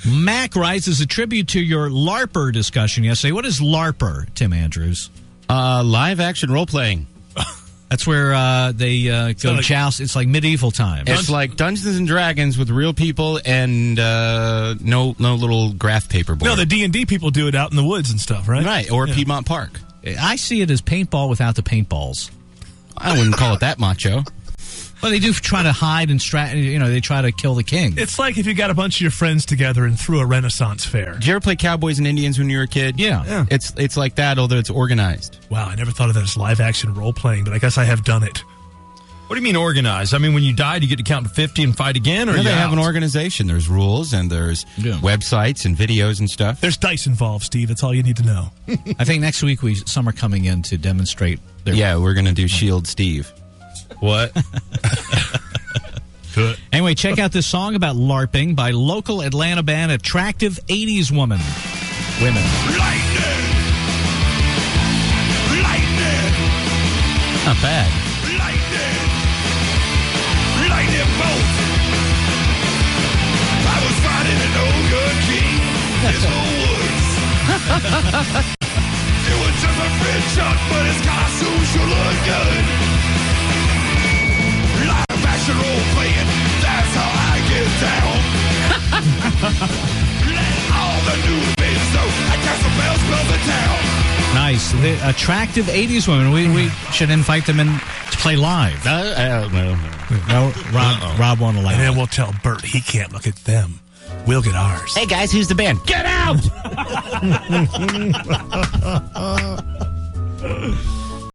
Mac writes as a tribute to your LARPer discussion yesterday. What is LARPer, Tim Andrews? Live action role playing. That's where they go joust. It's like medieval times. It's like Dungeons and Dragons with real people and no little graph paper board. No, the D&D people do it out in the woods and stuff, right? Right, or Piedmont Park. I see it as paintball without the paintballs. I wouldn't call it that macho. Well, they do try to hide and they try to kill the king. It's like if you got a bunch of your friends together and threw a Renaissance fair. Did you ever play Cowboys and Indians when you were a kid? Yeah. It's like that, although it's organized. Wow, I never thought of that as live-action role-playing, but I guess I have done it. What do you mean organized? I mean, when you died, you get to count to 50 and fight again? Or they have an organization. There's rules, and there's websites and videos and stuff. There's dice involved, Steve. That's all you need to know. I think next week some are coming in to demonstrate. We're going to do Shield Steve. What? Good. Anyway, check out this song about LARPing by local Atlanta band Attractive 80s Women. Lightning! Not bad. Lightning bolt! I was fighting an ogre king in the woods. It was just a friend shot, but his costume sure looked good. Live action role playing, that's how I get down. Let all the new babies know I got some bells in town. Nice. The Attractive 80s Women. We should invite them in to play live. No, Rob won't allow And then it. we'll tell Bert he can't look at them. We'll get ours. Hey, guys, who's the band? Get out!